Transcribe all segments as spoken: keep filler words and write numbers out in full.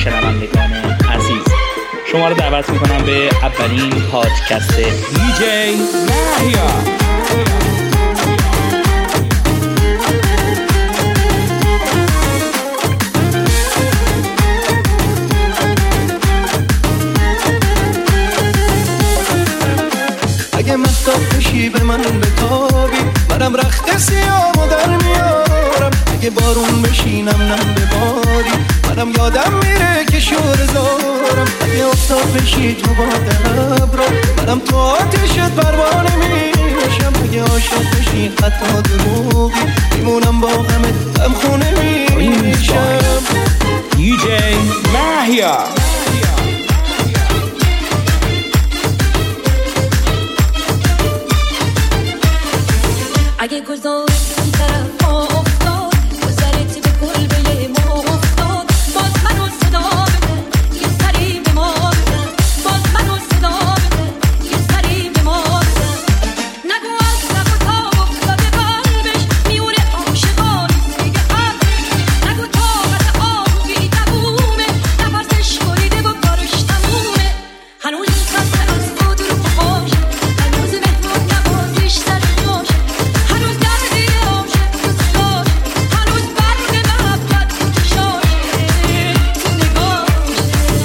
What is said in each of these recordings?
شنوندگان عزیز، شما رو دعوت میکنم به اولین پادکست دیجی مهیا. اگه مستاب بشی به من بتابی، منم رخت سیامو در میارم. اگه بارون بشینم نم بباری، منم یادم میره که شور زارم. اگه افتاد بشی تو با دبرا، منم تو آتشت پروانه میشم. اگه عاشق بشی حتی دروغی، میمونم با غمت هم خونه میشم. دیجی مهیا. اگه گذار اون طرف ما افتاد، گذرت به کلبه ما افتاد، باز منو صدا بده یه سری به ما بزن. باز منو صدا بده یه سری به ما بزن. نگو از لب و تاب افتاده قلبش، میونه عاشقانی دیگه قلبش. نگو طاقت آب بی دوومه، نفسش بریده و کارش تمومه. هنوز خسته از خود رو خوشه، هنوز مهمون نوازش سر جاشه. هنوز دردی عاشق دوست داشت، هنوز برگ محبت تو چشاشه، تو نگاشه.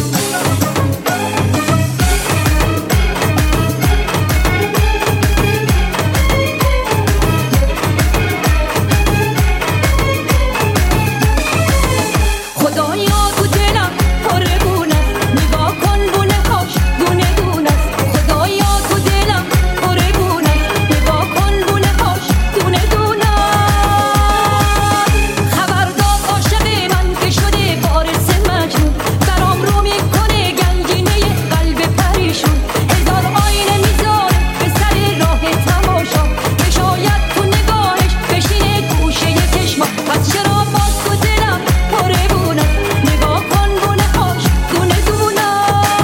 خدایا تو دلم پره گونه است، نگاه کن بونه هاش دونه دونه است. خدایا تو دلم پره گونه است، نگاه کن بونه هاش دونه دونه است. خبردار عاشق من که شده وارث مجنون، برام رو میکنه گنجینه قلب پریشون. هزار آینه میذاره به سر راه تماشا، که شاید تو نگاهش بشینه گوشه چشما. پس چرا باز تو دلم پره گونه است، نگاه کن بونه هاش دونه دونه است.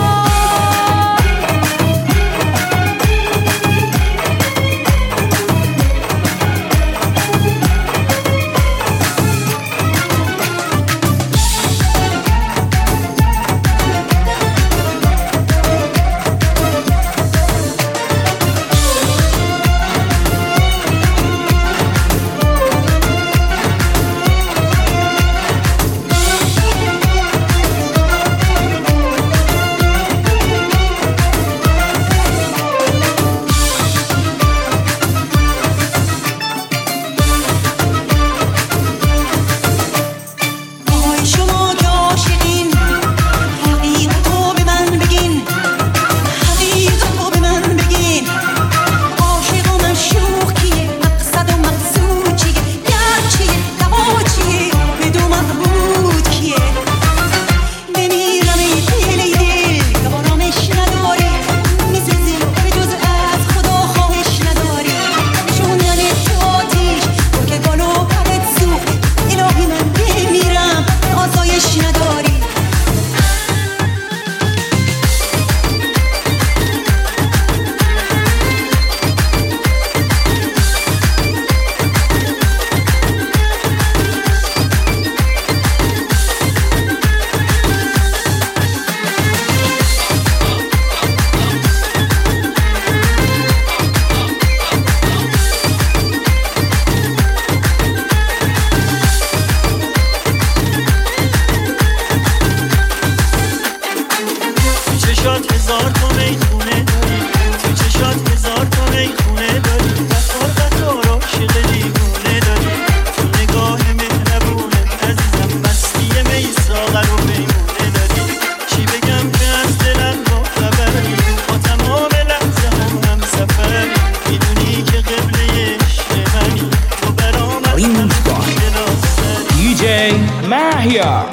آهای شما که عاشقین، حقیقتو به من بگین، حقیقتو به من بگین. عاشق و معشوق کیه، مقصد و مقصود چیه، درد چیه، دوا چیه، بدو محبود کیه. بمیرم ای دل ای دل که آرامش نداری، میسوزی به جز از خدا خواهش نداری. شوندن تو آتیش تو که گل و پرت سوخت، الهی من بمیرم آسایش نداری. تو چشات هزار تا میخونه داری، تو چشات هزار تا میخونه داری. قطار قطار عاشق دیوونه داری، تو نگاه مهربونه عزیزم مستی می ساغر و میمونه داری. چی بگم که از دلم با خبری، با تمام لحظه هم هم سفری. میدونی که قبله عشق منی، تو برام از همه دلاسری. دیجی مهیا.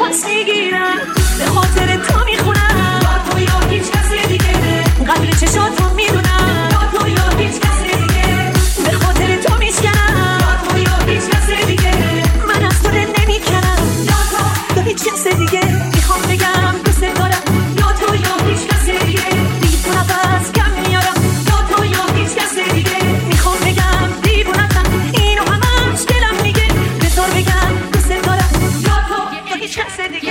نفس میگیرم به خاطر تو میخونم یا تو یا هیچ کس دیگه قدر چشاتو میدونم یا تو یا هیچ کس دیگه به خاطر تو میشکنم یا تو یا هیچ کس دیگه من از تو دل نمیکنم یا تو یا هیچ کس دیگه میخوام بگم دوست دارم یا تو یا هیچ کس دیگه دیگه تو نفس کم میارم یا تو یا هیچ کس دیگه میخوام بگم دیوونتم اینو همش دلم میگه بذار بگم دوست دارم یا تو یا هیچ کس دیگه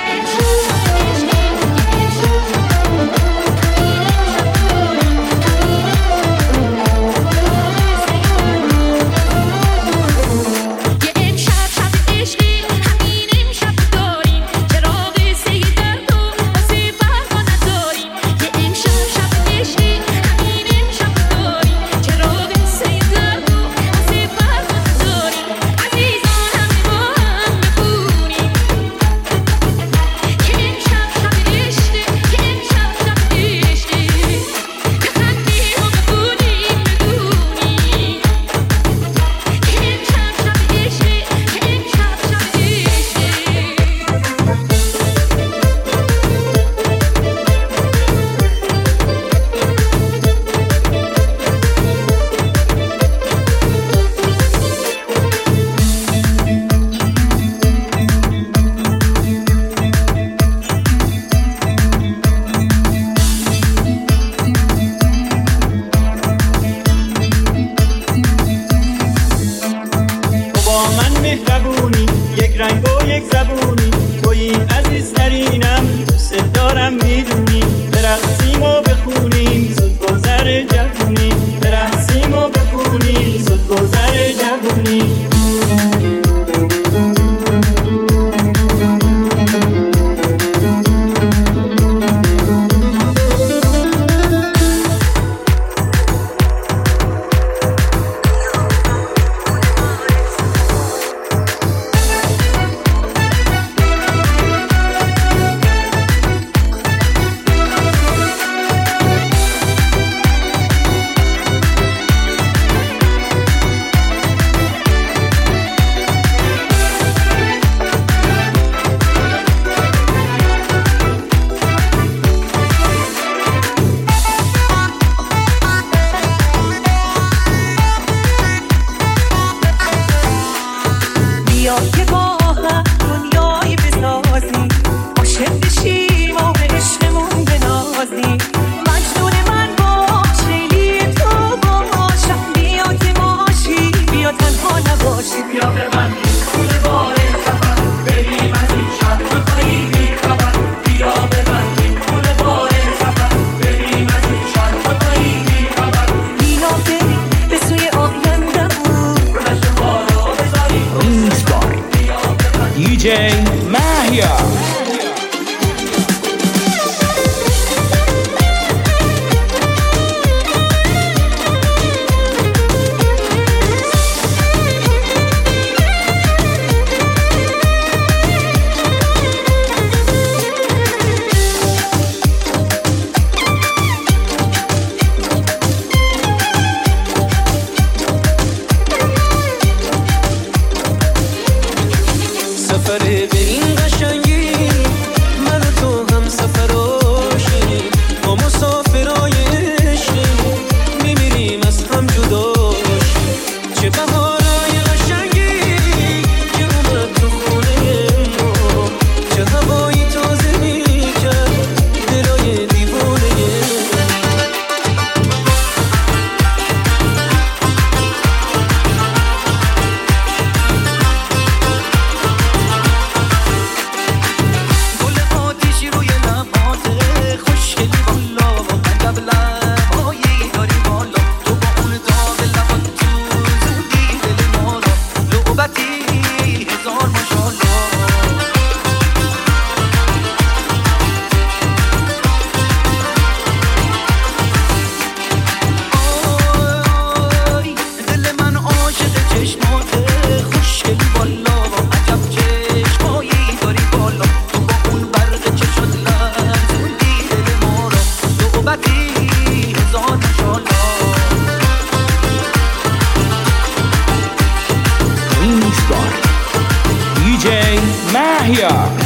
Mahia.